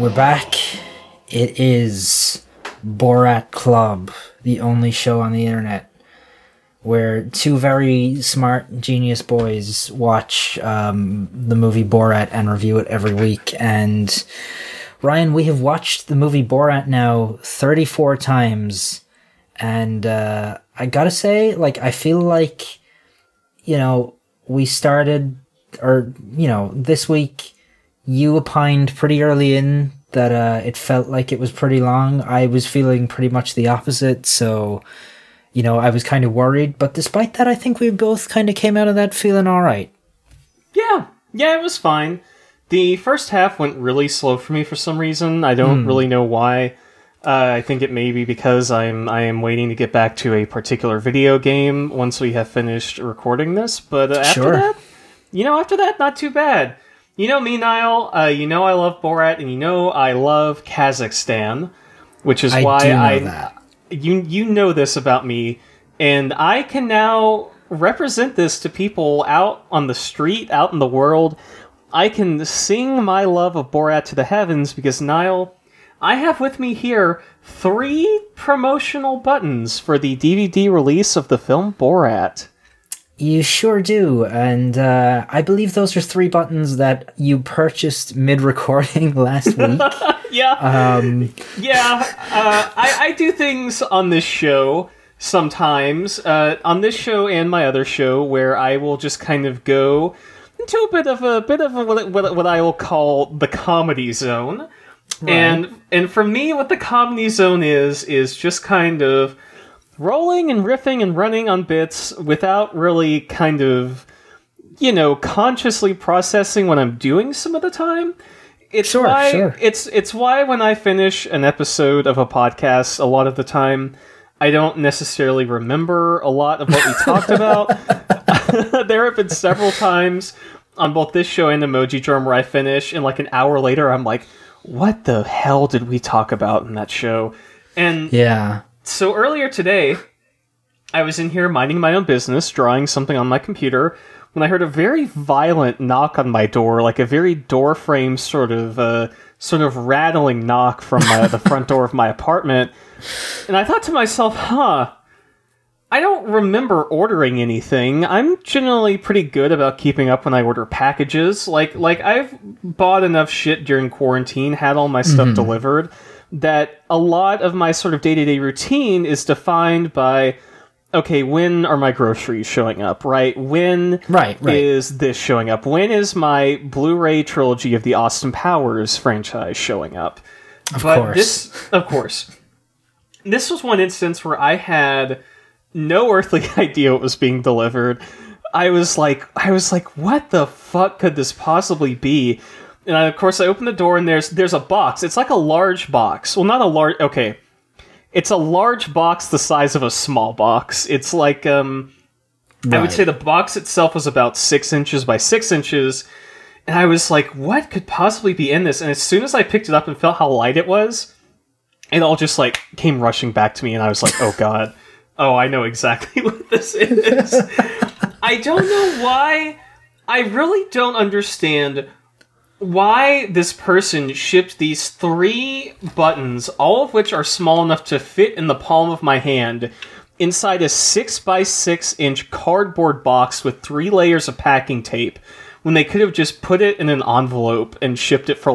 We're back. It is Borat Club, the only show on the internet where two very smart, genius boys watch the movie Borat and review it every week. And Ryan, we have watched the movie Borat now 34 times. And I gotta say, I feel like, we started, this week you opined pretty early in that it felt like it was pretty long. I was feeling pretty much the opposite, so, I was kind of worried. But despite that, I think we both kind of came out of that feeling all right. Yeah, it was fine. The first half went really slow for me for some reason. I don't really know why. I think it may be because I am waiting to get back to a particular video game once we have finished recording this. But after that, not too bad. You know me, Niall. I love Borat, and I love Kazakhstan, which is why you know this about me, and I can now represent this to people out on the street, out in the world. I can sing my love of Borat to the heavens because, Niall, I have with me here 3 promotional buttons for the DVD release of the film Borat. You sure do, and I believe those are 3 buttons that you purchased mid-recording last week. I do things on this show sometimes, on this show and my other show, where I will just kind of go into a bit of what I will call the comedy zone. Right. And for me, what the comedy zone is just kind of rolling and riffing and running on bits without really kind of, consciously processing what I'm doing some of the time. It's why when I finish an episode of a podcast, a lot of the time, I don't necessarily remember a lot of what we talked about. There have been several times on both this show and Emoji Drum where I finish, and an hour later, I'm like, what the hell did we talk about in that show? And yeah. So earlier today, I was in here minding my own business, drawing something on my computer, when I heard a very violent knock on my door, like a very door frame sort of rattling knock from the front door of my apartment. And I thought to myself, I don't remember ordering anything. I'm generally pretty good about keeping up when I order packages. Like I've bought enough shit during quarantine, had all my stuff delivered, that a lot of my sort of day-to-day routine is defined by, okay, when are my groceries showing up, right? When is this showing up? When is my Blu-ray trilogy of the Austin Powers franchise showing up? Of course. This was one instance where I had no earthly idea what was being delivered. I was like, what the fuck could this possibly be? And of course, I opened the door, and there's a box. It's like a large box. Well, not a large... Okay. It's a large box the size of a small box. It's like... I would say the box itself was about 6 inches by 6 inches. And I was like, what could possibly be in this? And as soon as I picked it up and felt how light it was, it all just, came rushing back to me. And I was like, oh, God. Oh, I know exactly what this is. I don't know why. I really don't understand why this person shipped these 3 buttons, all of which are small enough to fit in the palm of my hand, inside a 6 by 6 inch cardboard box with 3 layers of packing tape, when they could have just put it in an envelope and shipped it for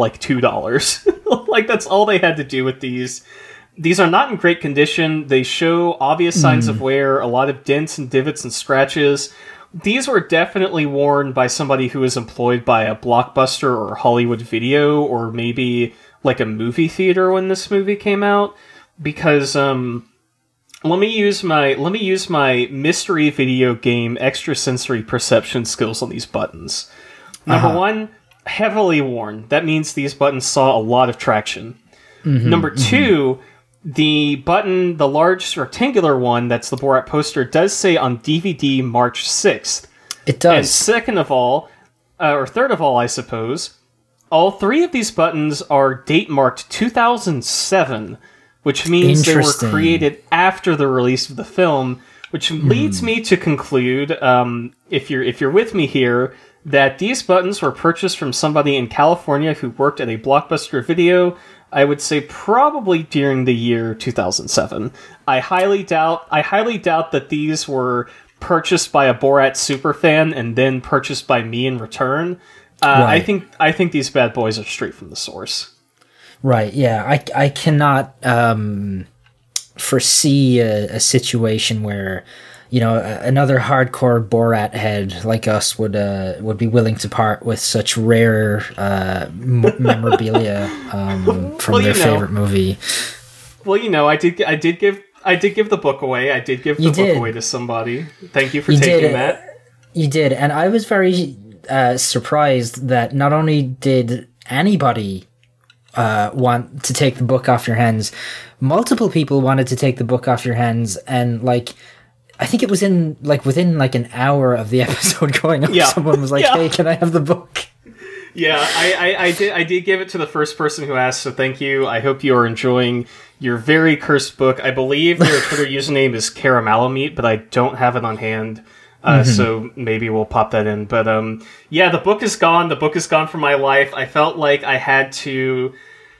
$2. That's all they had to do with these. These are not in great condition. They show obvious signs of wear, a lot of dents and divots and scratches. These were definitely worn by somebody who was employed by a Blockbuster or Hollywood Video, or maybe a movie theater when this movie came out. Because let me use my mystery video game extrasensory perception skills on these buttons. Number 1, heavily worn. That means these buttons saw a lot of traction. Number 2. The button, the large rectangular one, that's the Borat poster, does say on DVD March 6th. It does. And third of all, I suppose, all 3 of these buttons are date marked 2007, which means they were created after the release of the film, which leads me to conclude, if you're with me here, that these buttons were purchased from somebody in California who worked at a Blockbuster Video, I would say probably during the year 2007. I highly doubt that these were purchased by a Borat superfan and then purchased by me in return. Right. I think these bad boys are straight from the source. Right, yeah. I cannot foresee a situation where, you know, another hardcore Borat head like us would be willing to part with such rare memorabilia from their favorite movie. Well, you know, I did give the book away. I did give the book away to somebody. Thank you for taking that. You did, and I was very surprised that not only did anybody want to take the book off your hands, multiple people wanted to take the book off your hands, and like, I think it was within an hour of the episode going up, someone was like, "Hey, can I have the book?" Yeah, I did give it to the first person who asked, so thank you. I hope you are enjoying your very cursed book. I believe their Twitter username is Caramellomeat, but I don't have it on hand. So maybe we'll pop that in. But yeah, the book is gone. The book is gone from my life. I felt like I had to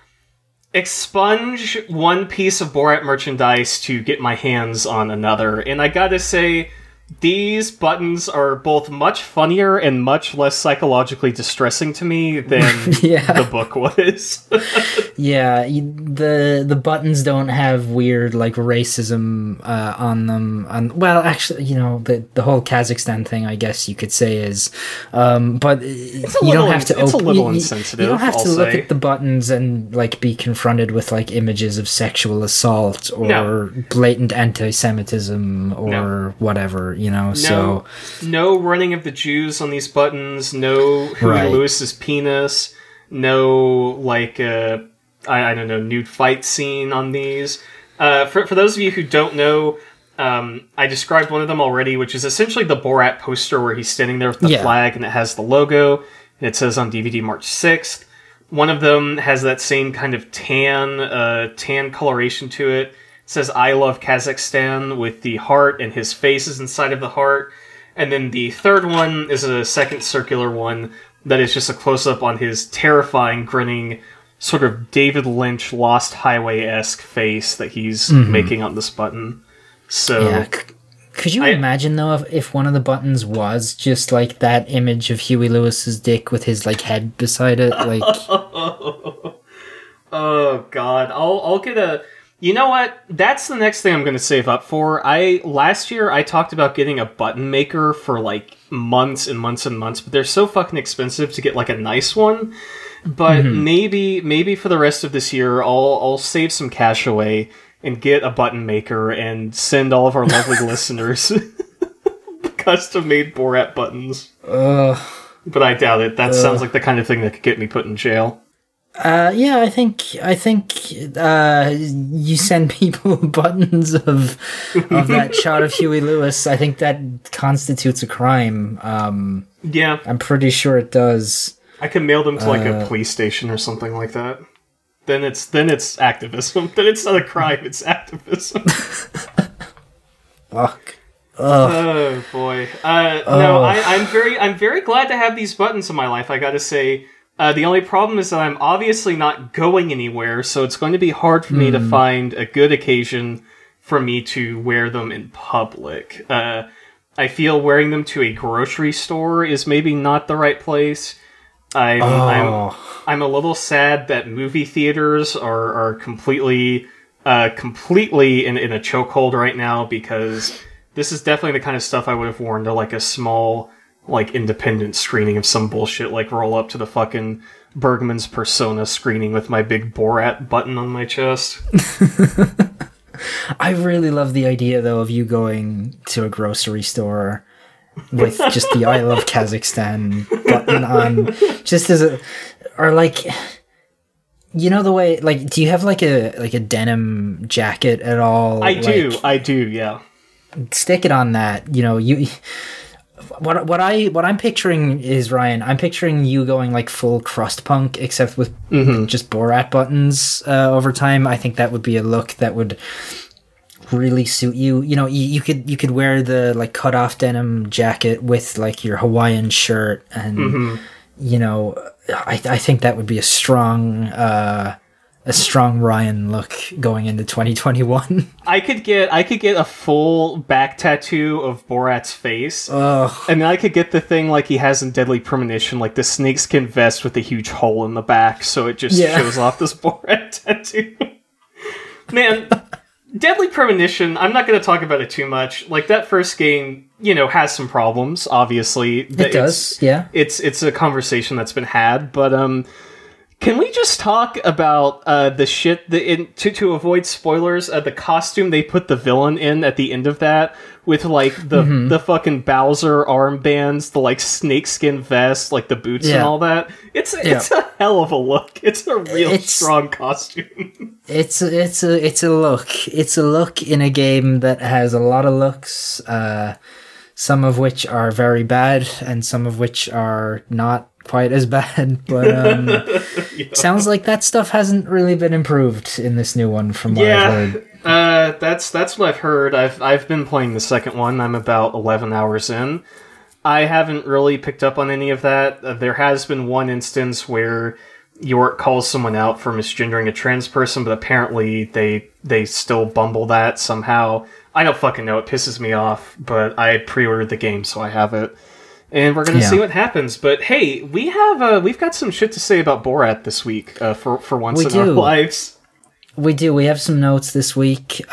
expunge one piece of Borat merchandise to get my hands on another. And I gotta say, these buttons are both much funnier and much less psychologically distressing to me than the book was. Yeah, the buttons don't have weird like racism on them. Well, actually, you know, the whole Kazakhstan thing, I guess you could say is, but you don't have to. It's a little insensitive. You don't have to look at the buttons and like be confronted with like images of sexual assault or blatant anti-Semitism or whatever. You know, no running of the Jews on these buttons. No Huey Lewis's penis. No like I don't know, nude fight scene on these. For those of you who don't know, I described one of them already, which is essentially the Borat poster where he's standing there with the flag and it has the logo and it says on DVD March 6th. One of them has that same kind of tan coloration to it. It says "I love Kazakhstan" with the heart and his face is inside of the heart. And then the third one is a second circular one that is just a close-up on his terrifying, grinning, sort of David Lynch Lost Highway-esque face that he's making on this button. So, yeah. Could you imagine, though, if one of the buttons was just, like, that image of Huey Lewis's dick with his, like, head beside it? Like, oh, God. I'll get a... You know what? That's the next thing I'm going to save up for. Last year, I talked about getting a button maker for, like, months and months and months, but they're so fucking expensive to get, like, a nice one. But maybe for the rest of this year, I'll save some cash away and get a button maker and send all of our lovely listeners custom-made Borat buttons. But I doubt it. That sounds like the kind of thing that could get me put in jail. Yeah, I think you send people buttons of that shot of Huey Lewis. I think that constitutes a crime. Yeah, I'm pretty sure it does. I can mail them to like a police station or something like that. Then it's activism. Then it's not a crime. It's activism. Fuck. Oh boy. No, I'm very glad to have these buttons in my life. I gotta say. The only problem is that I'm obviously not going anywhere, so it's going to be hard for me to find a good occasion for me to wear them in public. I feel wearing them to a grocery store is maybe not the right place. I'm a little sad that movie theaters are completely in a chokehold right now, because this is definitely the kind of stuff I would have worn to like a small, like, independent screening of some bullshit, like roll up to the fucking Bergman's Persona screening with my big Borat button on my chest. I really love the idea, though, of you going to a grocery store with just the "I love Kazakhstan" button on, just as a, or like, you know, the way, like, do you have like a denim jacket at all? I do, yeah. Stick it on that, you know, you... What I'm picturing is, Ryan, I'm picturing you going like full crust punk, except with just Borat buttons over time. I think that would be a look that would really suit you. You know, you could wear the like cut off denim jacket with like your Hawaiian shirt, and you know, I think that would be a strong Ryan look going into 2021. I could get a full back tattoo of Borat's face, Ugh. and then I could get the thing like he has in Deadly Premonition, like the snakeskin vest with a huge hole in the back, so it just shows off this Borat tattoo. Man, Deadly Premonition, I'm not going to talk about it too much. Like, that first game, you know, has some problems, obviously. It does, yeah. It's a conversation that's been had, but can we just talk about the shit to avoid spoilers? The costume they put the villain in at the end of that, with like the fucking Bowser armbands, the like snakeskin vest, like the boots and all that. It's a hell of a look. It's a real strong costume. It's a look. It's a look in a game that has a lot of looks. Some of which are very bad, and some of which are not quite as bad, but sounds like that stuff hasn't really been improved in this new one from what I've heard. That's what I've heard. I've been playing the second one. I'm about 11 hours in. I haven't really picked up on any of that. There has been one instance where York calls someone out for misgendering a trans person, but apparently they still bumble that somehow. I don't fucking know. It pisses me off, but I pre-ordered the game, so I have it. And we're going to see what happens. But hey, we've got some shit to say about Borat this week, for once in our lives. We do. We have some notes this week.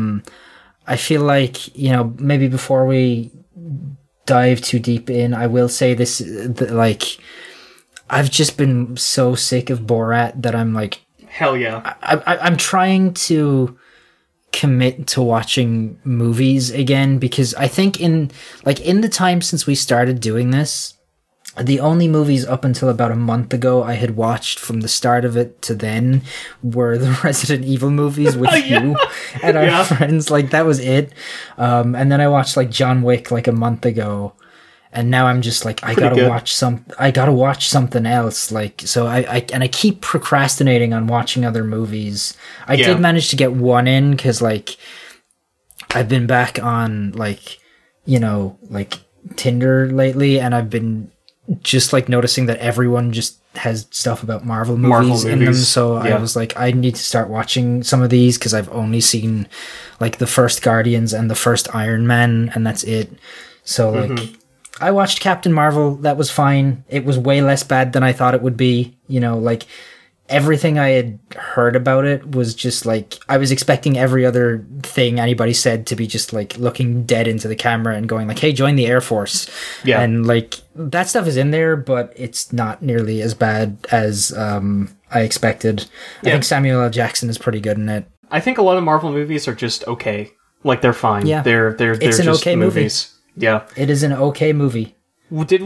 I feel like, you know, maybe before we dive too deep in, I will say this, like, I've just been so sick of Borat that I'm like... Hell yeah. I'm trying to commit to watching movies again, because I think in the time since we started doing this, the only movies up until about a month ago I had watched from the start of it to then were the Resident Evil movies with you and our friends. Like, that was it. And then I watched like John Wick like a month ago. And now I'm just like, I gotta watch something else. Like, so I keep procrastinating on watching other movies. I did manage to get one in, because like I've been back on like, you know, like Tinder lately, and I've been just like noticing that everyone just has stuff about Marvel movies in them. So I was like, I need to start watching some of these, because I've only seen like the first Guardians and the first Iron Man, and that's it. So like, I watched Captain Marvel. That was fine. It was way less bad than I thought it would be. You know, like, everything I had heard about it was just like, I was expecting every other thing anybody said to be just like looking dead into the camera and going like, hey, join the Air Force. Yeah. And like, that stuff is in there, but it's not nearly as bad as I expected. I think Samuel L. Jackson is pretty good in it. I think a lot of Marvel movies are just okay. Like, they're fine. Yeah. They're it's an just okay movies. Movie. Yeah. It is an okay movie. Did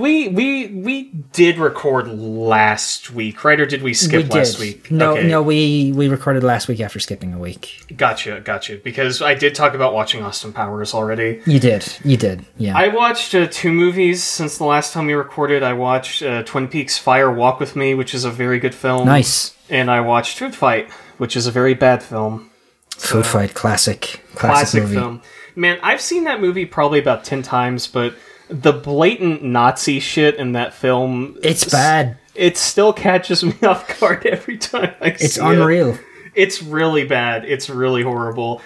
we did record last week, right? Or did we skip last week? No, we recorded last week after skipping a week. Gotcha. Because I did talk about watching Austin Powers already. You did, yeah. I watched 2 movies since the last time we recorded. I watched Twin Peaks Fire Walk With Me, which is a very good film. Nice. And I watched Food Fight, which is a very bad film. Food Fight, classic movie. Film. Man, I've seen that movie probably about 10 times, but the blatant Nazi shit in that film... It's bad. It still catches me off guard every time I see it. It's unreal. It's really bad. It's really horrible.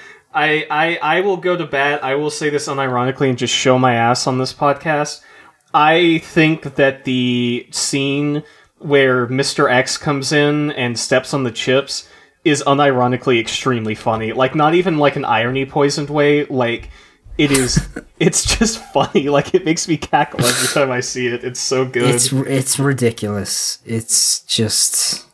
I will go to bat. I will say this unironically and just show my ass on this podcast. I think that the scene where Mr. X comes in and steps on the chips is unironically extremely funny. Like, not even like an irony poisoned way. Like, it is, it's just funny. Like, it makes me cackle every time I see it. It's so good. It's ridiculous. It's just...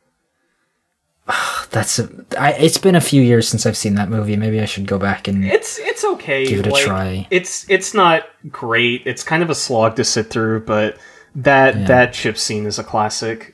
it's been a few years since I've seen that movie. Maybe I should go back and it's okay. Give it a try. It's not great. It's kind of a slog to sit through, but that chip scene is a classic.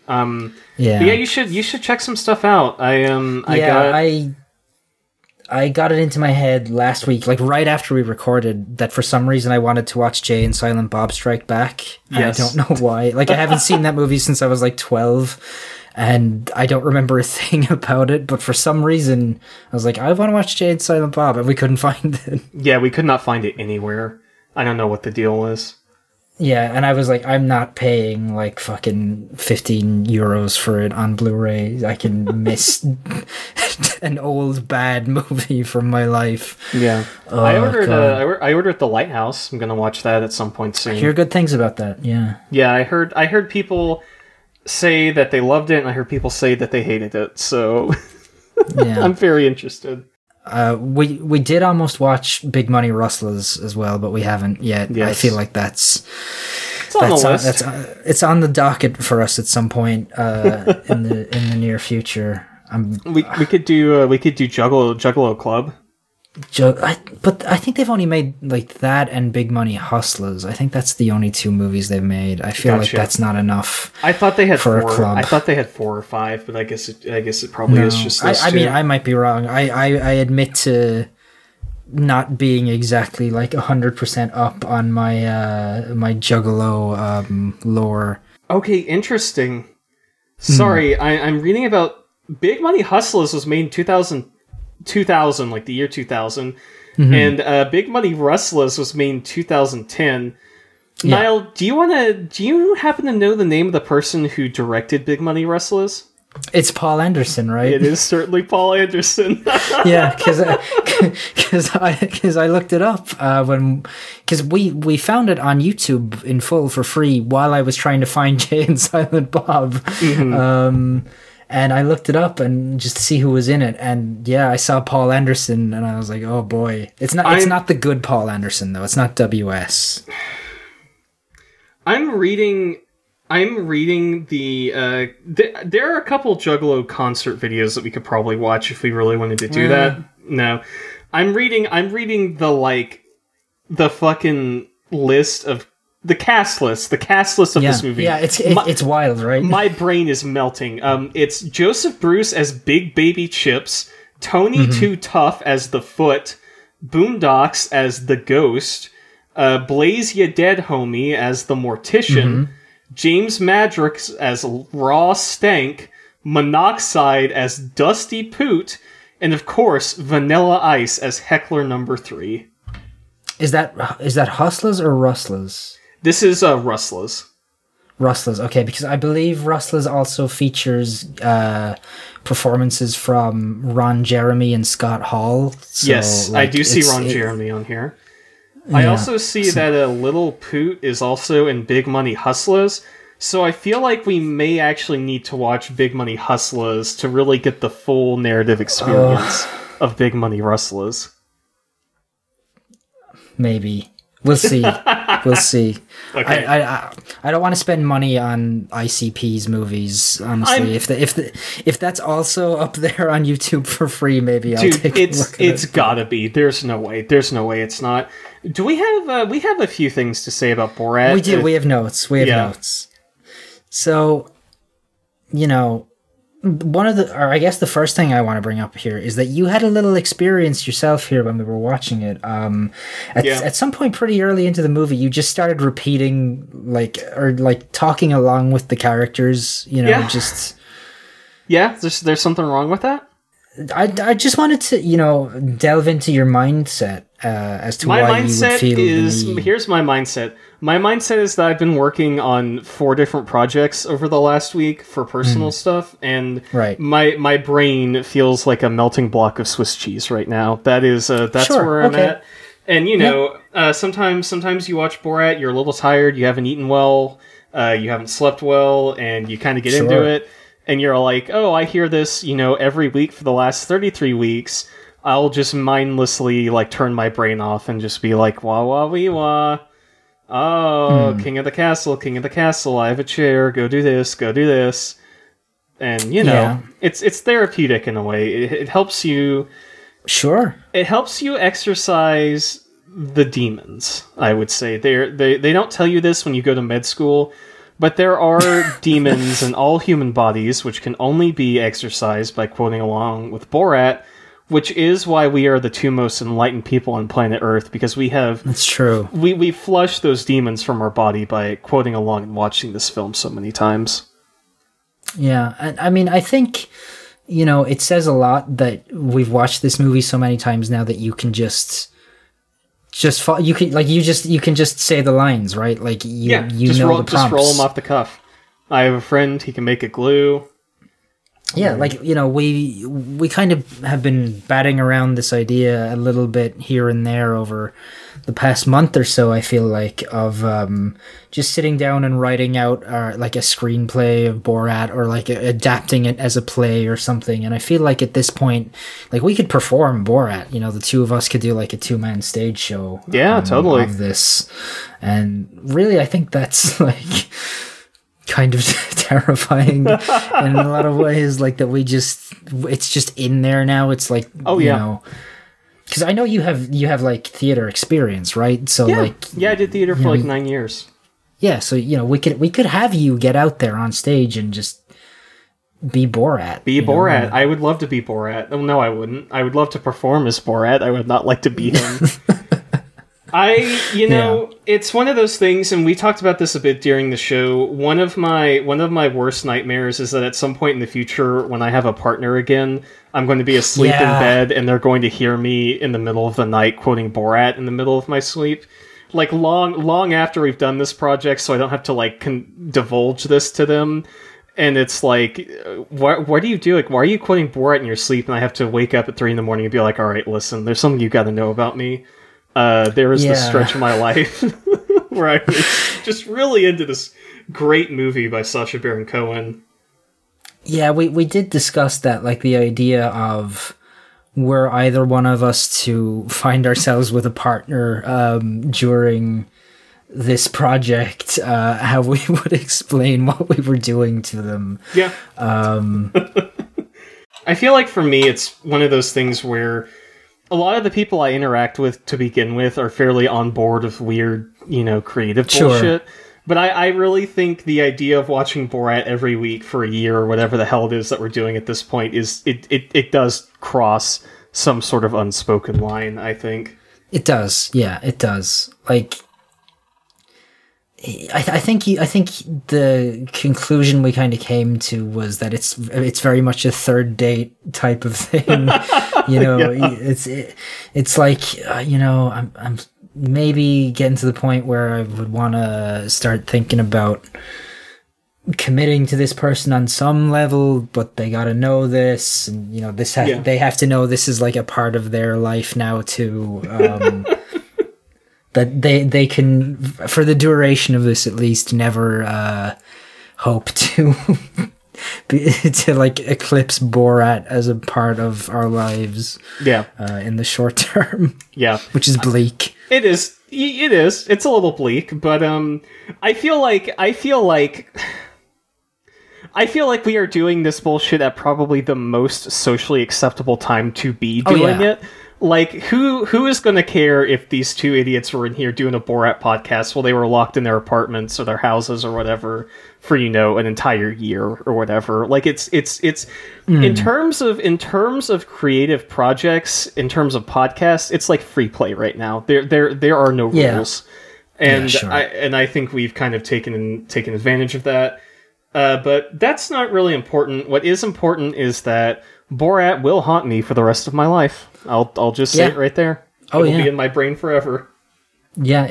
I got it into my head last week, like right after we recorded, that for some reason I wanted to watch Jay and Silent Bob Strike Back. Yes. I don't know why. Like, I haven't seen that movie since I was like 12, and I don't remember a thing about it, but for some reason I was like, I want to watch Jay and Silent Bob, and we couldn't find it. Yeah, we could not find it anywhere. I don't know what the deal was. Yeah, and I was like, I'm not paying like fucking 15 euros for it on Blu-ray. I can miss an old bad movie from my life. Yeah. Oh, I ordered God. I ordered The Lighthouse. I'm going to watch that at some point soon. I hear good things about that, yeah. Yeah, I heard people say that they loved it, and I heard people say that they hated it. So Yeah. I'm very interested. We did almost watch Big Money Rustlers as well, but we haven't yet. Yes. I feel like it's on the list. it's on the docket for us at some point in the near future. We could do Juggalo Club. But I think they've only made like that and Big Money Hustlers. I think that's the only two movies they've made. I feel like that's not enough. I thought they had for four. a club. I thought they had 4 or 5, but I guess it probably is just those I two. mean, I might be wrong. I admit to not being exactly like 100% up on my my Juggalo lore. Okay, interesting. Sorry, I'm reading about Big Money Hustlers was made in 2000, like the year 2000, and Big Money Rustlers was made in 2010. Yeah. Niall, do you happen to know the name of the person who directed Big Money Rustlers? It's Paul Anderson, right? It is certainly Paul Anderson. Yeah, because I looked it up because we found it on YouTube in full for free while I was trying to find Jay and Silent Bob. And I looked it up and just to see who was in it, and yeah, I saw Paul Anderson, and I was like, oh boy, it's not the good Paul Anderson though. It's not WS. I'm reading the there are a couple Juggalo concert videos that we could probably watch if we really wanted to do that. No. I'm reading the fucking list of the cast list of this movie. Yeah, it's wild, right? My brain is melting. It's Joseph Bruce as Big Baby Chips, Tony Too Tough as the Foot, Boondocks as the Ghost, Blaze Ya Dead Homie as the Mortician, James Madrox as Raw Stank, Monoxide as Dusty Poot, and of course Vanilla Ice as Heckler Number 3. Is that Hustlers or Rustlers? This is Rustlers. Rustlers, okay, because I believe Rustlers also features performances from Ron Jeremy and Scott Hall. So, yes, like, I do see Ron Jeremy on here. I also see that Little Poot is also in Big Money Hustlers, so I feel like we may actually need to watch Big Money Hustlers to really get the full narrative experience of Big Money Rustlers. Maybe. We'll see. We'll see. Okay. I don't want to spend money on ICP's movies, honestly. If that's also up there on YouTube for free, maybe I'll take a look at it. It's gotta be. There's no way it's not. Do we have a few things to say about Borat? We do. We have notes. Notes. So, I guess the first thing I want to bring up here is that you had a little experience yourself here when we were watching it. At some point pretty early into the movie, you just started repeating, talking along with the characters, just... Yeah, there's something wrong with that? I just wanted to, delve into your mindset as to why you would feel the need. Here's my mindset. My mindset is that I've been working on 4 different projects over the last week for personal stuff, and my brain feels like a melting block of Swiss cheese right now. That's where I'm at. And sometimes you watch Borat, you're a little tired, you haven't eaten well, you haven't slept well, and you kind of get into it. And you're like, oh, I hear this, every week for the last 33 weeks. I'll just mindlessly, turn my brain off and just be like, wah, wah, wee, wah. Oh, King of the castle, I have a chair, go do this. And, it's therapeutic in a way. It helps you... Sure. It helps you exercise the demons, I would say. They don't tell you this when you go to med school, but there are demons in all human bodies which can only be exercised by quoting along with Borat, which is why we are the two most enlightened people on planet Earth, because That's true. We flush those demons from our body by quoting along and watching this film so many times. Yeah, and I mean, I think, it says a lot that we've watched this movie so many times now that you can you can just say the lines, right? Like you know the prompts. Just roll them off the cuff. I have a friend, he can make it glue. Yeah, we kind of have been batting around this idea a little bit here and there over the past month or so, I feel like, of just sitting down and writing out like a screenplay of Borat, or like adapting it as a play or something. And I feel like at this point, like, we could perform Borat, the two of us could do like a 2-man stage show. Yeah, totally. Of this. And really, I think that's like kind of terrifying in a lot of ways, like that it's just in there now. It's like, because I know you have like theater experience, right? So I did theater for like 9 years. Yeah, so we could have you get out there on stage and just be Borat. Borat. I would love to be Borat. Oh, no, I wouldn't. I would love to perform as Borat. I would not like to be him. It's one of those things, and we talked about this a bit during the show. One of my worst nightmares is that at some point in the future, when I have a partner again, I'm going to be asleep in bed, and they're going to hear me in the middle of the night quoting Borat in the middle of my sleep. Like, long after we've done this project, so I don't have to, like, divulge this to them. And it's like, what do you do? Like, why are you quoting Borat in your sleep? And I have to wake up at 3 a.m. and be like, all right, listen, there's something you got to know about me. There was this stretch of my life where I was just really into this great movie by Sacha Baron Cohen. Yeah, we did discuss that, like the idea of, were either one of us to find ourselves with a partner during this project, how we would explain what we were doing to them. Yeah. I feel like for me, it's one of those things where a lot of the people I interact with to begin with are fairly on board with weird, creative bullshit. But I really think the idea of watching Borat every week for a year or whatever the hell it is that we're doing at this point is it does cross some sort of unspoken line, I think. It does. Yeah, it does. Like, I think the conclusion we kind of came to was that it's very much a third date type of thing. It's like, I'm maybe getting to the point where I would want to start thinking about committing to this person on some level, but they got to know this, and they have to know this is like a part of their life now too. That they can, for the duration of this at least, never hope to to like eclipse Borat as a part of our lives. Yeah. In the short term. Yeah. Which is bleak. It is. It's a little bleak, but I feel like we are doing this bullshit at probably the most socially acceptable time to be doing it. Like, who is going to care if these two idiots were in here doing a Borat podcast while they were locked in their apartments or their houses or whatever for, an entire year or whatever? Like, it's in terms of creative projects, in terms of podcasts, it's like free play right now. There are no rules. And sure. I think we've kind of taken advantage of that. But that's not really important. What is important is that Borat will haunt me for the rest of my life. I'll just say it right there. It'll be in my brain forever. Yeah,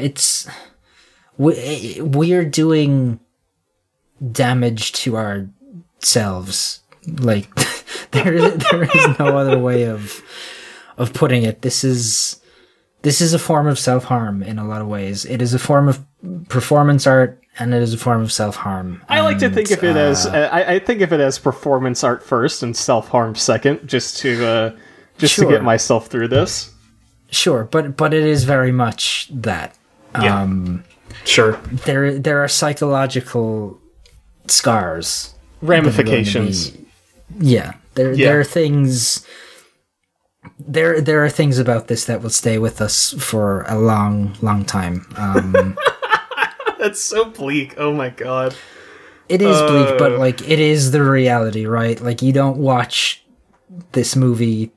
we're doing damage to ourselves. Like, there is no other way of putting it. This is a form of self-harm in a lot of ways. It is a form of performance art, and it is a form of self-harm. I like to think of it as I think of it as performance art first and self-harm second, just to get myself through this. Sure, but it is very much that. Sure. There are psychological scars, ramifications. There are things. There are things about this that will stay with us for a long, long time. That's so bleak. Oh my god. It is bleak, but like, it is the reality, right? Like, you don't watch this movie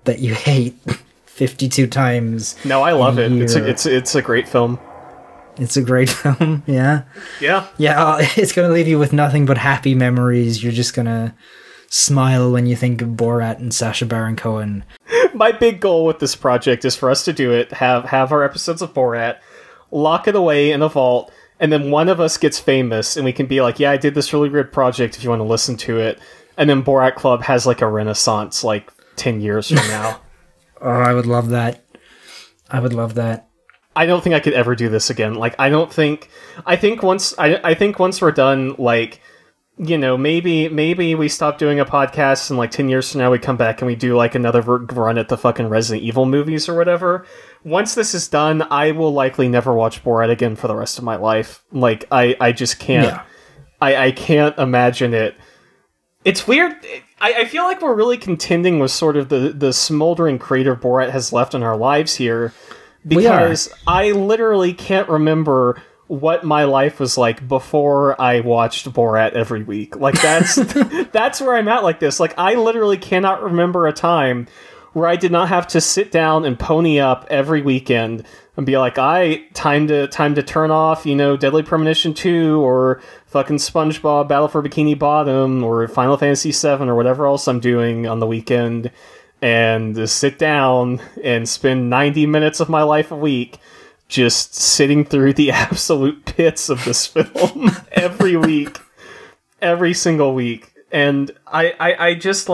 that you hate 52 times. No, I love it. year. It's a great film. It's a great film, yeah. Yeah. Yeah, it's going to leave you with nothing but happy memories. You're just going to smile when you think of Borat and Sacha Baron Cohen. My big goal with this project is for us to do it, have our episodes of Borat, lock it away in a vault, and then one of us gets famous, and we can be like, yeah, I did this really weird project if you want to listen to it. And then Borat Club has like a renaissance like 10 years from now. Oh, I would love that. I would love that. I don't think I could ever do this again. Like, I think once we're done, like, you know, maybe we stop doing a podcast and like 10 years from now we come back and we do like another run at the fucking Resident Evil movies or whatever. Once this is done, I will likely never watch Borat again for the rest of my life. Like, I just can't. Yeah. I can't imagine it. It's weird. I feel like we're really contending with sort of the smoldering crater Borat has left in our lives here. Because I literally can't remember what my life was like before I watched Borat every week. Like, that's where I'm at like this. Like, I literally cannot remember a time where I did not have to sit down and pony up every weekend and be like, time to turn off, you know, Deadly Premonition 2 or fucking SpongeBob Battle for Bikini Bottom or Final Fantasy 7 or whatever else I'm doing on the weekend, and just sit down and spend 90 minutes of my life a week just sitting through the absolute pits of this film every week, every single week. And I just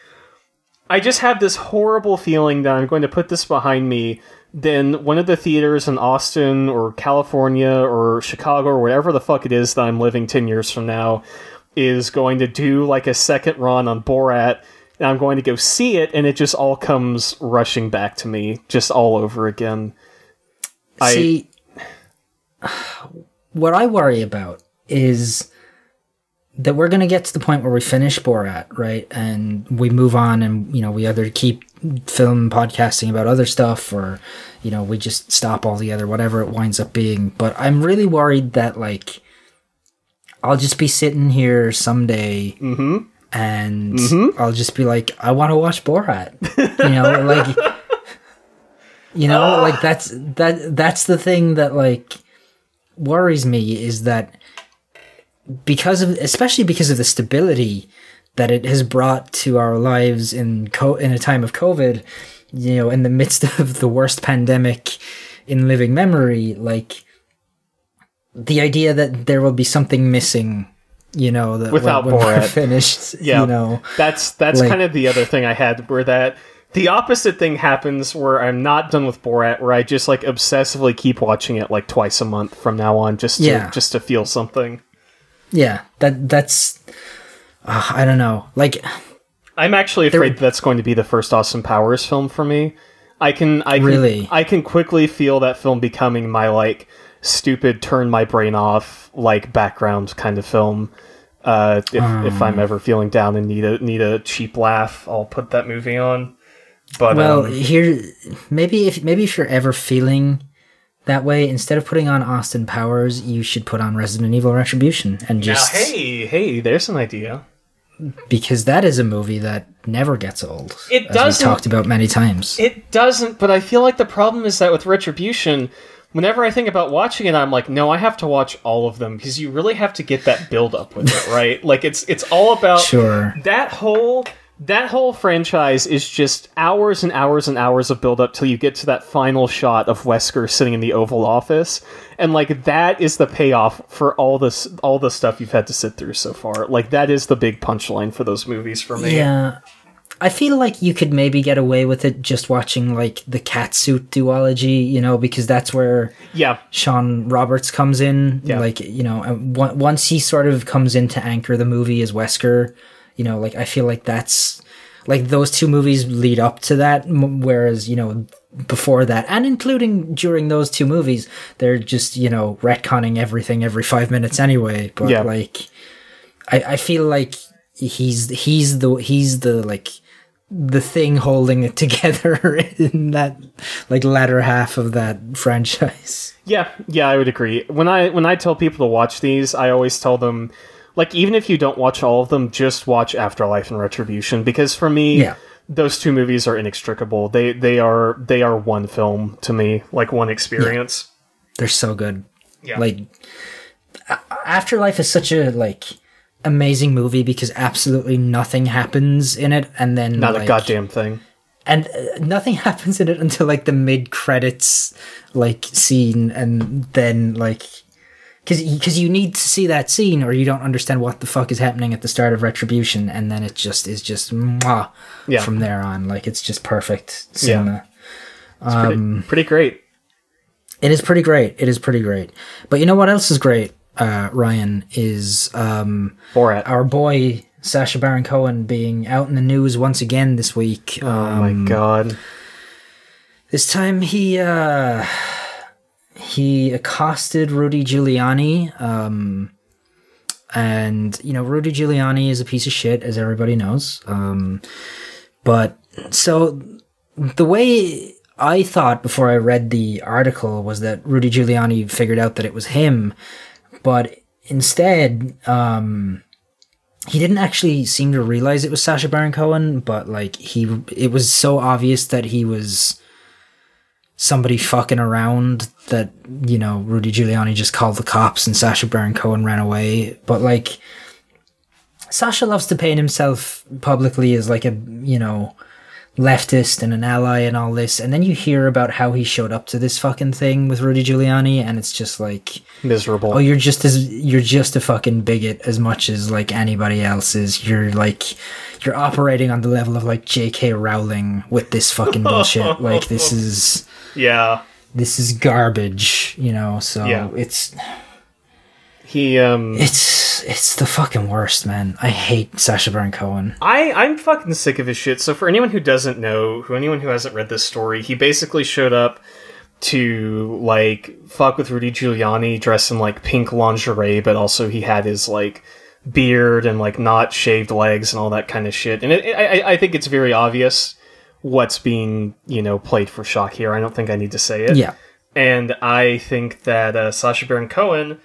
have this horrible feeling that I'm going to put this behind me. Then one of the theaters in Austin or California or Chicago or whatever the fuck it is that I'm living 10 years from now is going to do like a second run on Borat. And I'm going to go see it, and it just all comes rushing back to me, just all over again. See, what I worry about is that we're going to get to the point where we finish Borat, right? And we move on, and, you know, we either keep film podcasting about other stuff, or, you know, we just stop altogether, whatever it winds up being. But I'm really worried that, like, I'll just be sitting here someday... Mm-hmm. And I'll just be like, I want to watch Borat, you know, like, you know, like that's the thing that like worries me, is that especially because of the stability that it has brought to our lives in a time of COVID, you know, in the midst of the worst pandemic in living memory, like the idea that there will be something missing, you know, that without when Borat we're finished, yeah, you know, that's like, kind of the other thing I had, where that the opposite thing happens where I'm not done with Borat, where I just like obsessively keep watching it like twice a month from now on, just to feel something. Yeah, that's I don't know. Like, I'm actually afraid that's going to be the first Austin Powers film for me. I can quickly feel that film becoming my like stupid turn my brain off like background kind of film. If I'm ever feeling down and need a cheap laugh, I'll put that movie on. But here, maybe if you're ever feeling that way, instead of putting on Austin Powers, you should put on Resident Evil Retribution and just. Now, hey, there's an idea. Because that is a movie that never gets old. It doesn't. As we've talked about many times. It doesn't, but I feel like the problem is that with Retribution, whenever I think about watching it, I'm like, no, I have to watch all of them, because you really have to get that build up with it, right? Like, it's all about that whole franchise is just hours and hours and hours of build up till you get to that final shot of Wesker sitting in the Oval Office, and like that is the payoff for all the stuff you've had to sit through so far. Like, that is the big punchline for those movies for me. Yeah. I feel like you could maybe get away with it just watching, like, the Catsuit duology, you know, because that's where Sean Roberts comes in. Yeah. Like, you know, once he sort of comes in to anchor the movie as Wesker, you know, like, I feel like that's, like, those two movies lead up to that, whereas, you know, before that, and including during those two movies, they're just, you know, retconning everything every 5 minutes anyway. But, like, I feel like he's the like the thing holding it together in that like latter half of that franchise. Yeah, I would agree. When I tell people to watch these, I always tell them, like, even if you don't watch all of them, just watch Afterlife and Retribution, because for me, those two movies are inextricable. They are one film to me, like one experience. Yeah. They're so good. Yeah. Like, Afterlife is such a, like, amazing movie because absolutely nothing happens in it, and then not a goddamn thing. And nothing happens in it until, like, the mid-credits, like, scene, and then, like... Because you need to see that scene, or you don't understand what the fuck is happening at the start of Retribution, and then it just is just mwah from there on. Like, it's just perfect cinema. Yeah. It's pretty great. It is pretty great. It is pretty great. But you know what else is great, Ryan, is Borat. Our boy Sacha Baron Cohen being out in the news once again this week. Oh my god. This time he accosted Rudy Giuliani, and, you know, Rudy Giuliani is a piece of shit, as everybody knows. But, so, the way I thought before I read the article was that Rudy Giuliani figured out that it was him, but instead, he didn't actually seem to realize it was Sacha Baron Cohen, but, like, it was so obvious that he was somebody fucking around that, you know, Rudy Giuliani just called the cops and Sacha Baron Cohen ran away. But, like, Sacha loves to paint himself publicly as, like, a, you know, leftist and an ally and all this, and then you hear about how he showed up to this fucking thing with Rudy Giuliani, and it's just like miserable. Oh, you're just a fucking bigot as much as, like, anybody else is. You're operating on the level of, like, J.K. Rowling with this fucking bullshit. Like, this is garbage, you know. So it's the fucking worst, man. I hate Sacha Baron Cohen. I'm fucking sick of his shit. So for anyone who doesn't know, anyone who hasn't read this story, he basically showed up to, like, fuck with Rudy Giuliani dressed in, like, pink lingerie, but also he had his, like, beard and, like, not shaved legs and all that kind of shit. And I think it's very obvious what's being, you know, played for shock here. I don't think I need to say it. Yeah. And I think that Sacha Baron Cohen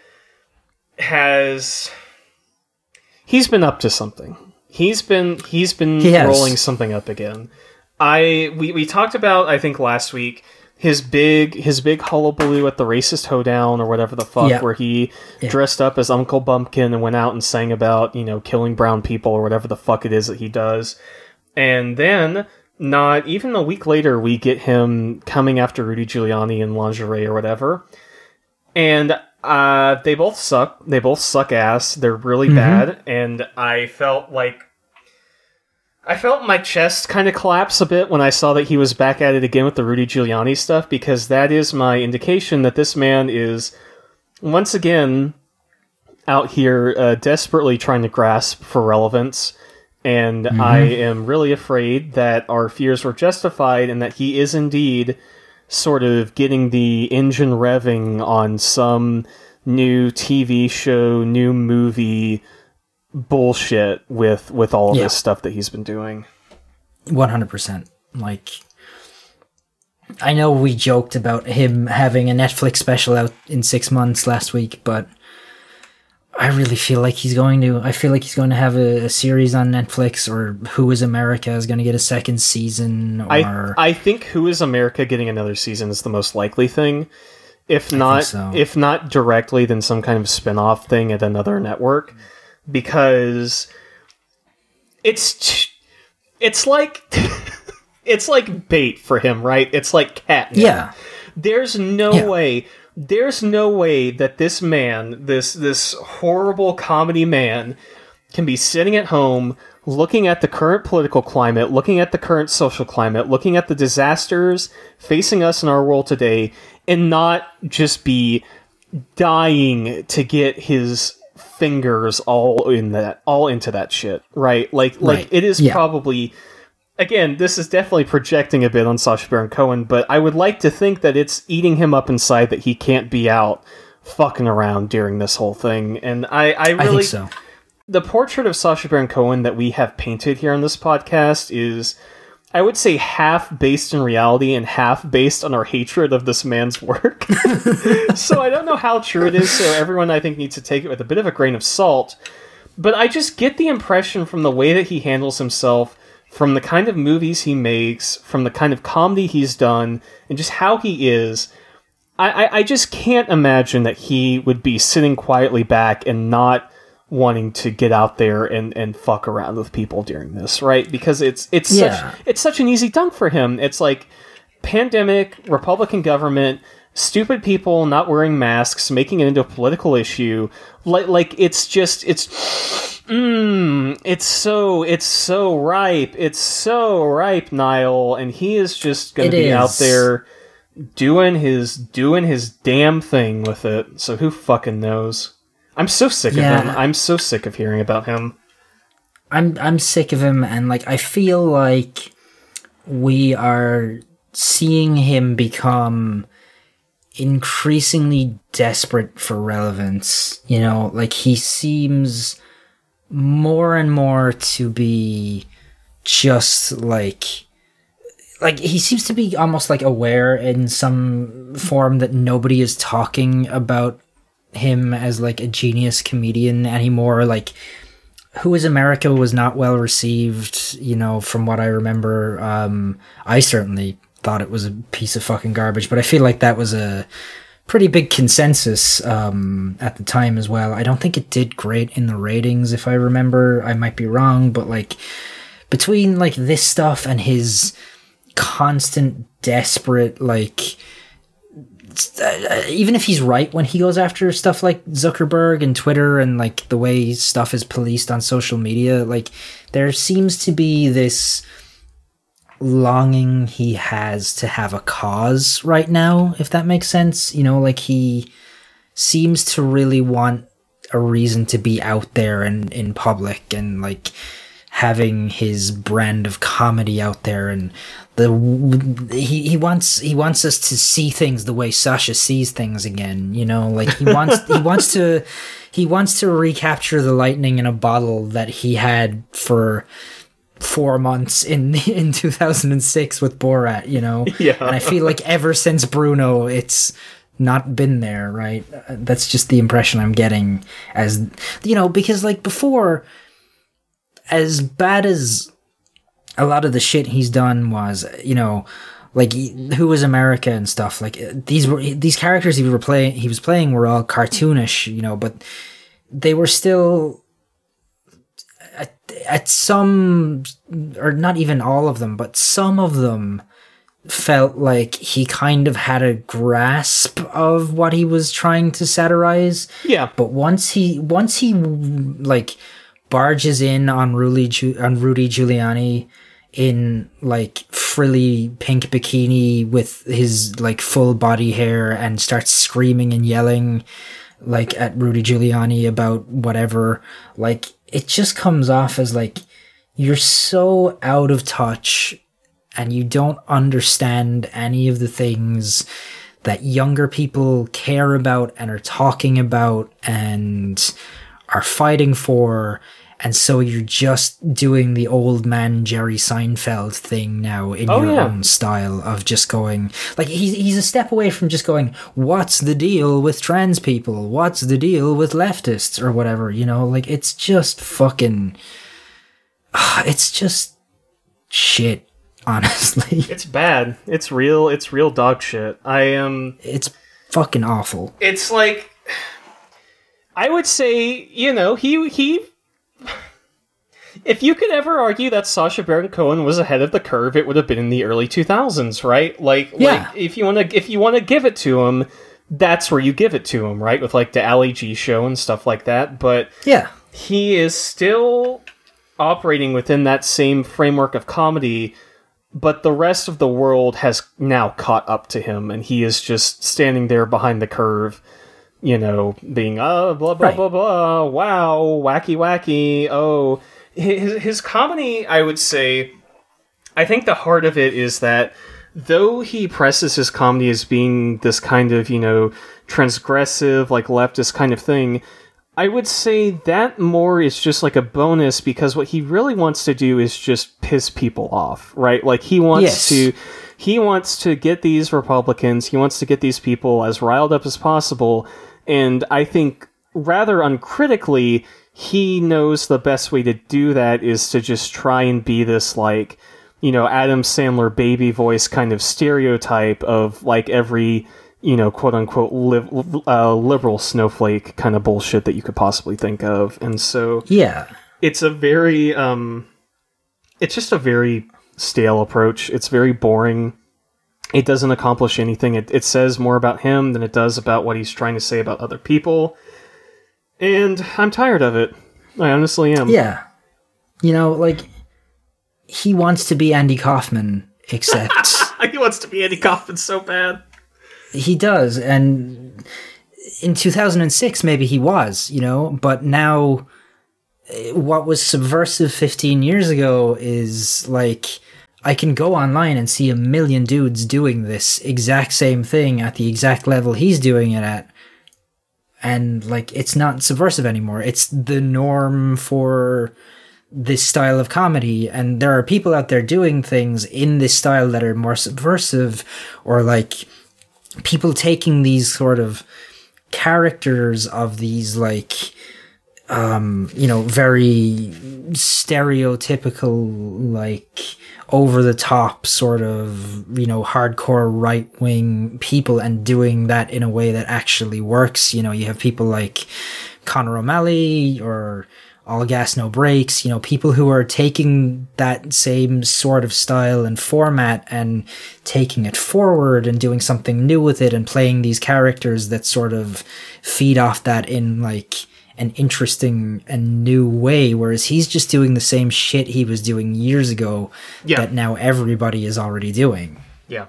he's been up to something. He's been rolling something up again. We talked about, I think last week, his big hullabaloo at the Racist Hoedown or whatever the fuck, where he dressed up as Uncle Bumpkin and went out and sang about, you know, killing brown people or whatever the fuck it is that he does. And then, not even a week later, we get him coming after Rudy Giuliani in lingerie or whatever. And they both suck. They both suck ass. They're really bad. And I felt my chest kind of collapse a bit when I saw that he was back at it again with the Rudy Giuliani stuff, because that is my indication that this man is once again out here desperately trying to grasp for relevance. And I am really afraid that our fears were justified and that he is indeed sort of getting the engine revving on some new TV show, new movie bullshit with all of this stuff that he's been doing. 100%. Like, I know we joked about him having a Netflix special out in 6 months last week, but I really feel like he's going to have a series on Netflix, or Who is America is going to get a second season. Or I think Who is America getting another season is the most likely thing. If not directly, then some kind of spin-off thing at another network, because it's like it's like bait for him, right? It's like catnip. Yeah. There's no way that this man, this horrible comedy man, can be sitting at home looking at the current political climate, looking at the current social climate, looking at the disasters facing us in our world today, and not just be dying to get his fingers all into that shit, right? Like it is probably, again, this is definitely projecting a bit on Sacha Baron Cohen, but I would like to think that it's eating him up inside, that he can't be out fucking around during this whole thing. And I really think so. The portrait of Sacha Baron Cohen that we have painted here on this podcast is, I would say, half based in reality and half based on our hatred of this man's work. So I don't know how true it is, so everyone, I think, needs to take it with a bit of a grain of salt. But I just get the impression from the way that he handles himself, from the kind of movies he makes, from the kind of comedy he's done, and just how he is, I just can't imagine that he would be sitting quietly back and not wanting to get out there and fuck around with people during this, right? Because it's such an easy dunk for him. It's like pandemic, Republican government, stupid people not wearing masks, making it into a political issue. It's so ripe. It's so ripe, Niall, and he is just going to be out there doing his damn thing with it. So who fucking knows? I'm so sick of him. I'm so sick of hearing about him. I'm sick of him, and like I feel like we are seeing him become increasingly desperate for relevance. You know, like he seems more and more to be just like he seems to be almost like aware in some form that nobody is talking about him as like a genius comedian anymore. Like Who is America was not well received, you know, from what I remember. I certainly thought it was a piece of fucking garbage, but I feel like that was a pretty big consensus at the time as well. I don't think it did great in the ratings, if I remember. I might be wrong, but like between like this stuff and his constant desperate like even if he's right when he goes after stuff like Zuckerberg and Twitter and like the way stuff is policed on social media, like there seems to be this longing he has to have a cause right now, if that makes sense. You know, like he seems to really want a reason to be out there and in public and like having his brand of comedy out there, and he wants us to see things the way Sasha sees things again, you know, like he wants to recapture the lightning in a bottle that he had for 4 months in 2006 with Borat, you know. Yeah. And I feel like ever since Bruno it's not been there, right? That's just the impression I'm getting, as you know, because like before, as bad as a lot of the shit he's done was, you know, like Who Was America and stuff, like these characters he was playing were all cartoonish, you know, but they were still at some, or not even all of them, but some of them felt like he kind of had a grasp of what he was trying to satirize. Yeah. But once he like barges in on Rudy Giuliani in like frilly pink bikini with his like full body hair and starts screaming and yelling like at Rudy Giuliani about whatever, like it just comes off as like you're so out of touch and you don't understand any of the things that younger people care about and are talking about and are fighting for. And so you're just doing the old man Jerry Seinfeld thing now in your own style of just going, like, he's a step away from just going, what's the deal with trans people? What's the deal with leftists? Or whatever, you know? Like, it's just fucking... it's just shit, honestly. It's bad. It's real dog shit. It's fucking awful. It's like... I would say, you know, he if you could ever argue that Sacha Baron Cohen was ahead of the curve, it would have been in the early 2000s, right? Like if you want to give it to him, that's where you give it to him, right? With like the Ali G show and stuff like that. But yeah, he is still operating within that same framework of comedy, but the rest of the world has now caught up to him, and he is just standing there behind the curve, you know, being, blah, blah, blah, blah, wow, wacky, wacky, oh. His comedy, I would say, I think the heart of it is that though he presses his comedy as being this kind of, you know, transgressive, like leftist kind of thing, I would say that more is just like a bonus, because what he really wants to do is just piss people off, right? Like he wants to get these Republicans, he wants to get these people as riled up as possible, and I think rather uncritically, he knows the best way to do that is to just try and be this, like, you know, Adam Sandler baby voice kind of stereotype of, like, every, you know, quote-unquote liberal snowflake kind of bullshit that you could possibly think of. And so... Yeah. It's a very... it's just a very stale approach. It's very boring. It doesn't accomplish anything. It says more about him than it does about what he's trying to say about other people. And I'm tired of it. I honestly am. Yeah. You know, like, he wants to be Andy Kaufman, except... He wants to be Andy Kaufman so bad. He does, and in 2006 maybe he was, you know, but now what was subversive 15 years ago is, like, I can go online and see a million dudes doing this exact same thing at the exact level he's doing it at. And, like, it's not subversive anymore. It's the norm for this style of comedy. And there are people out there doing things in this style that are more subversive, or, like, people taking these sort of characters of these, like, you know, very stereotypical, like, over-the-top sort of, you know, hardcore right-wing people and doing that in a way that actually works. You know, you have people like Conor O'Malley or All Gas No Breaks, you know, people who are taking that same sort of style and format and taking it forward and doing something new with it and playing these characters that sort of feed off that in, like, an interesting and new way, whereas he's just doing the same shit he was doing years ago that now everybody is already doing. Yeah.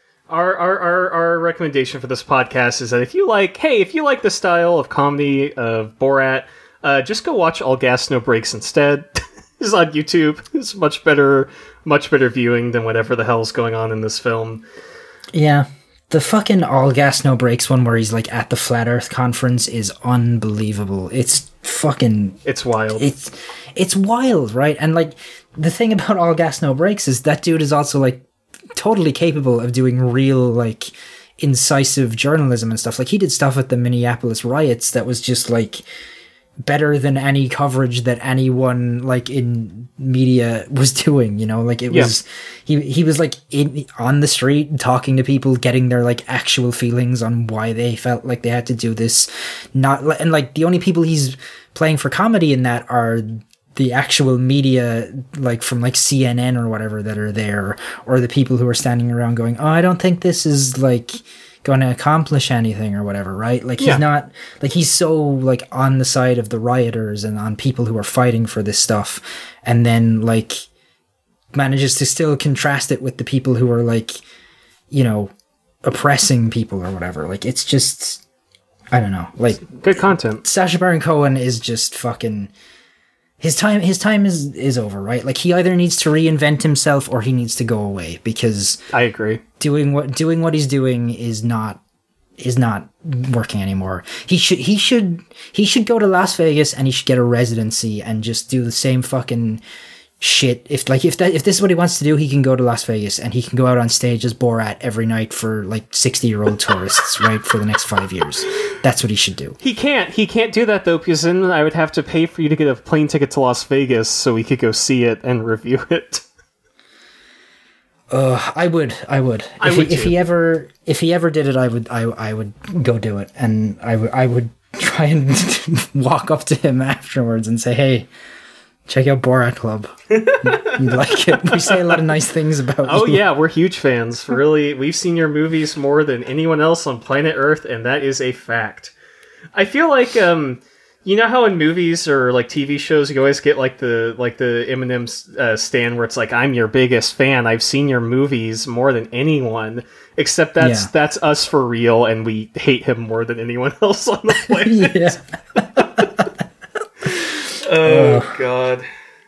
Our recommendation for this podcast is that if you like the style of comedy of Borat, just go watch All Gas No Breaks instead. It's on YouTube. It's much better viewing than whatever the hell's going on in this film. Yeah. The fucking All Gas No Breaks one where he's, like, at the Flat Earth conference is unbelievable. It's fucking... It's wild. It's wild, right? And, like, the thing about All Gas No Breaks is that dude is also, like, totally capable of doing real, like, incisive journalism and stuff. Like, he did stuff at the Minneapolis riots that was just, like, better than any coverage that anyone, like, in media was doing, you know? Like, it was... He was, like, on the street talking to people, getting their, like, actual feelings on why they felt like they had to do this. And, like, the only people he's playing for comedy in that are the actual media, like, from, like, CNN or whatever that are there, or the people who are standing around going, oh, I don't think this is, like, going to accomplish anything or whatever, right? Like, he's not, like, he's so, like, on the side of the rioters and on people who are fighting for this stuff, and then, like, manages to still contrast it with the people who are, like, you know, oppressing people or whatever. Like, it's just, I don't know, like, good content. Sacha Baron Cohen is just fucking, his time is over, right? Like, he either needs to reinvent himself or he needs to go away, because I agree. Doing what he's doing is not working anymore. He should go to Las Vegas and he should get a residency and just do the same fucking shit. If this is what he wants to do, he can go to Las Vegas and he can go out on stage as Borat every night for, like, 60-year-old tourists, right, for the next 5 years. That's what he should do. He can't do that, though, because then I would have to pay for you to get a plane ticket to Las Vegas so we could go see it and review it. I would. If he ever did it, I would go do it, and I would try and walk up to him afterwards and say, "Hey, check out Borat Club. You like it? We say a lot of nice things about you." Oh yeah, we're huge fans. Really, we've seen your movies more than anyone else on planet Earth, and that is a fact. I feel like you know how in movies or, like, TV shows you always get, like, the Eminem stand where it's like, I'm your biggest fan, I've seen your movies more than anyone, except that's us for real, and we hate him more than anyone else on the planet. Oh god.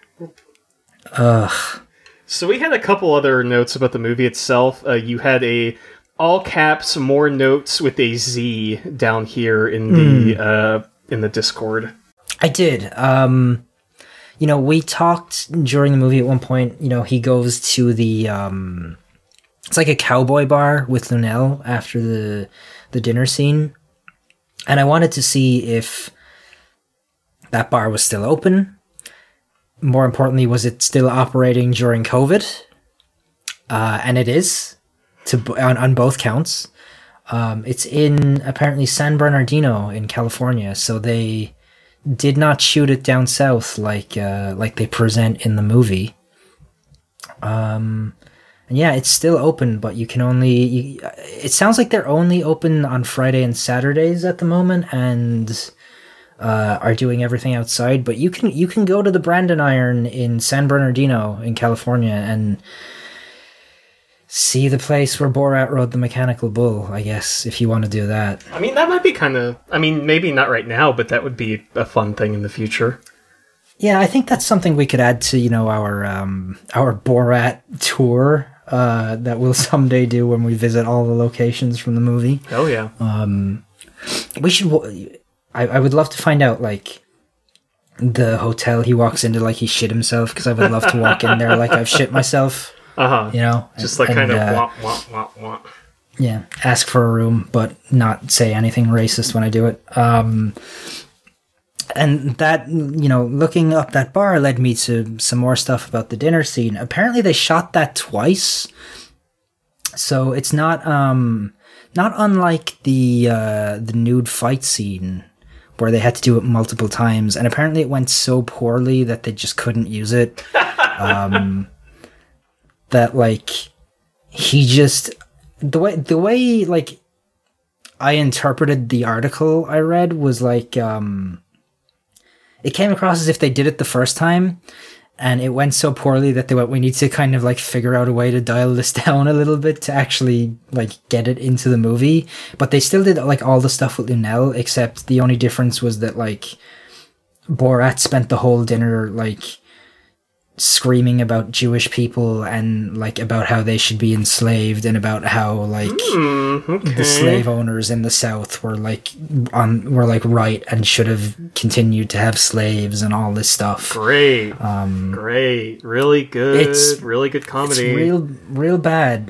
So we had a couple other notes about the movie itself. You had a all caps more notes with a Z down here in the Discord. I did. You know, we talked during the movie at one point, you know, he goes to the it's like a cowboy bar with Lunel after the dinner scene. And I wanted to see if that bar was still open. More importantly, was it still operating during COVID? And it is, on both counts. It's in, apparently, San Bernardino in California, so they did not shoot it down south like they present in the movie. And yeah, it's still open, but you can only... it sounds like they're only open on Friday and Saturdays at the moment, and are doing everything outside. But you can go to the Brandon Iron in San Bernardino in California and see the place where Borat rode the mechanical bull, I guess, if you want to do that. I mean, that might be kind of... I mean, maybe not right now, but that would be a fun thing in the future. Yeah, I think that's something we could add to, our Borat tour that we'll someday do when we visit all the locations from the movie. Oh, yeah. We should... I would love to find out, like, the hotel he walks into like he shit himself, because I would love to walk in there like I've shit myself. You know? Just like kind of wah. Yeah, ask for a room, but not say anything racist when I do it. And that, looking up that bar led me to some more stuff about the dinner scene. Apparently they shot that twice. So it's not unlike the nude fight scene where they had to do it multiple times. And apparently it went so poorly that they just couldn't use it. That, like, he just... The way, like, I interpreted the article I read was, like, it came across as if they did it the first time, and it went so poorly that they went, we need to kind of, like, figure out a way to dial this down a little bit to actually, like, get it into the movie. But they still did, like, all the stuff with Lunel, except the only difference was that, like, Borat spent the whole dinner, like, screaming about Jewish people and, like, about how they should be enslaved, and about how, like, the slave owners in the South were right and should have continued to have slaves and all this stuff. Great. Great. Really good. Really good comedy. It's real bad.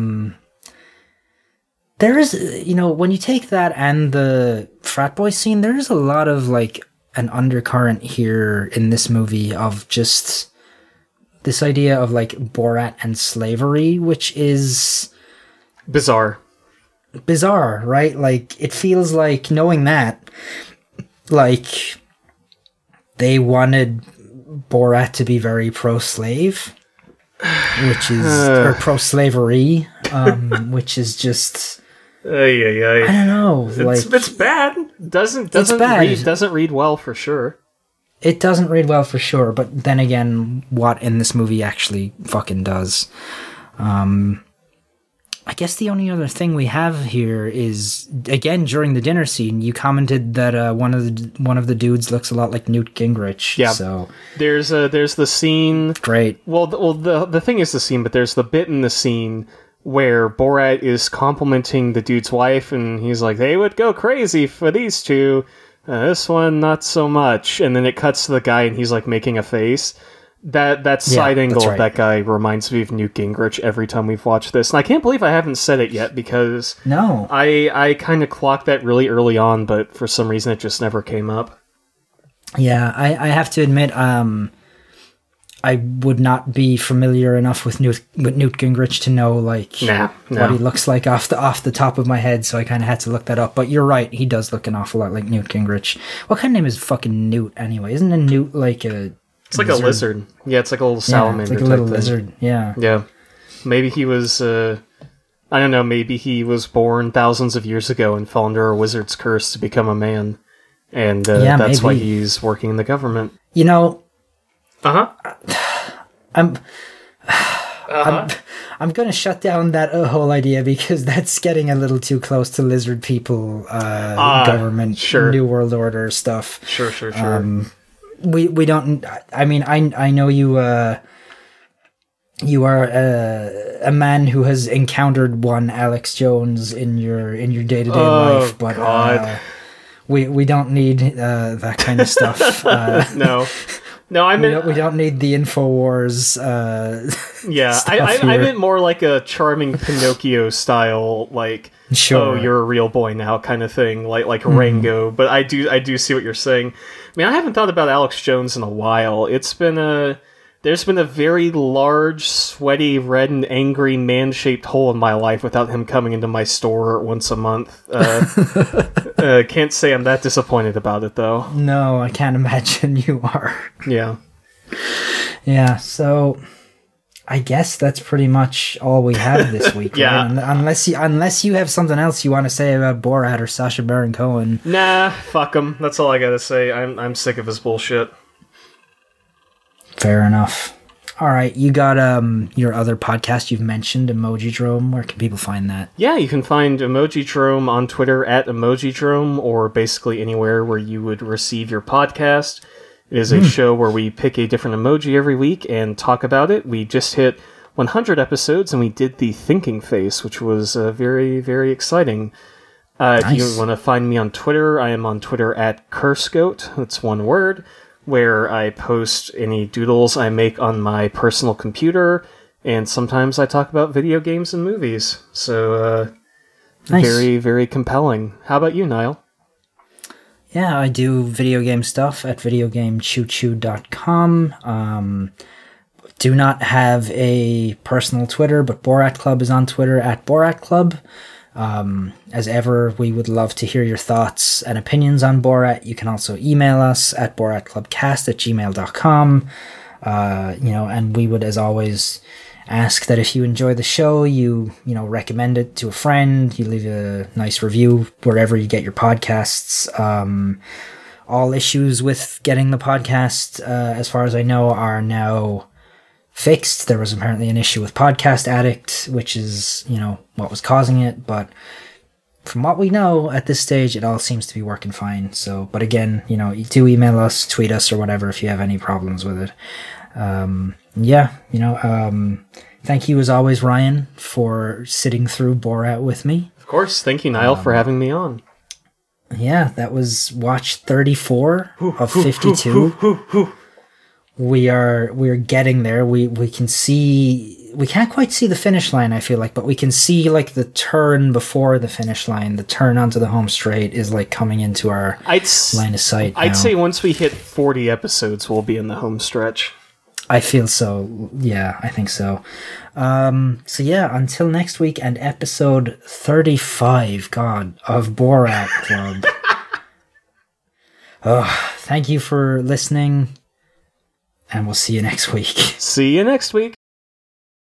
There is, when you take that and the frat boy scene, there is a lot of, like, an undercurrent here in this movie of just this idea of, like, Borat and slavery, which is bizarre, right? Like, it feels like, knowing that, like, they wanted Borat to be very pro-slave, which is, or pro-slavery, which is just, I don't know, it's bad. Doesn't read well for sure. It doesn't read well for sure, but then again, what in this movie actually fucking does. I guess the only other thing we have here is, again, during the dinner scene, you commented that one of the dudes looks a lot like Newt Gingrich. Yeah. So there's the scene. Great. Well, the thing is the scene, but there's the bit in the scene where Borat is complimenting the dude's wife, and he's like, "They would go crazy for these two. This one, not so much." And then it cuts to the guy, and he's, like, making a face. That side angle of that guy reminds me of Newt Gingrich every time we've watched this. And I can't believe I haven't said it yet, because no, I kind of clocked that really early on, but for some reason it just never came up. Yeah, I have to admit, I would not be familiar enough with Newt Gingrich to know, like, what he looks like off the top of my head, so I kind of had to look that up. But you're right, he does look an awful lot like Newt Gingrich. What kind of name is fucking Newt anyway? Isn't a newt like a... It's like lizard? A lizard. Yeah, it's like a little salamander. Yeah, it's like a little lizard, yeah. Yeah. Maybe he was, I don't know, maybe he was born thousands of years ago and fell under a wizard's curse to become a man. And that's why he's working in the government. I'm gonna shut down that whole idea, because that's getting a little too close to lizard people, government, New World Order stuff. Sure. We don't. I mean, I know you. You are a man who has encountered one Alex Jones in your day-to-day life, but we don't need that kind of stuff. No. No, I meant we don't need the Infowars. Yeah, I meant more like a charming Pinocchio style, like Sure. oh, you're a real boy now kind of thing, like Rango. But I do see what you're saying. I mean, I haven't thought about Alex Jones in a while. There's been a very large, sweaty, red and angry man-shaped hole in my life without him coming into my store once a month. Can't say I'm that disappointed about it, though. No, I can't imagine you are. Yeah. Yeah, so I guess that's pretty much all we have this week. Yeah. Right? Unless you have something else you want to say about Borat or Sacha Baron Cohen. Nah, fuck him. That's all I gotta say. I'm sick of his bullshit. Fair enough. All right, you got your other podcast you've mentioned, Emojidrome. Where can people find that? Yeah, you can find Emojidrome on Twitter at Emojidrome, or basically anywhere where you would receive your podcast. It is a show where we pick a different emoji every week and talk about it. We just hit 100 episodes, and we did the thinking face, which was very, very exciting. Nice. If you want to find me on Twitter, I am on Twitter at CurseGoat. That's one word. Where I post any doodles I make on my personal computer, and sometimes I talk about video games and movies. So, nice. Very, very compelling. How about you, Niall? Yeah, I do video game stuff at videogamechoochoo.com. Do not have a personal Twitter, but Borat Club is on Twitter at Borat Club. As ever, we would love to hear your thoughts and opinions on Borat. You can also email us at boratclubcast@gmail.com. And we would, as always, ask that if you enjoy the show, you recommend it to a friend, you leave a nice review wherever you get your podcasts. All issues with getting the podcast, as far as I know, are now fixed. There was apparently an issue with Podcast Addict, which is, what was causing it, but from what we know at this stage, it all seems to be working fine. So, but again, you do email us, tweet us, or whatever if you have any problems with it. Thank you as always, Ryan, for sitting through Borat with me. Of course. Thank you, Niall, for having me on. Yeah, that was watch 34 of 52. We're getting there. We can see, we can't quite see the finish line, I feel like, but we can see like the turn before the finish line. The turn onto the home straight is like coming into our line of sight now. I'd say once we hit 40 episodes, we'll be in the home stretch. I feel so. Yeah, I think so. Until next week and episode 35, of Borat Club. Thank you for listening. And we'll see you next week. See you next week.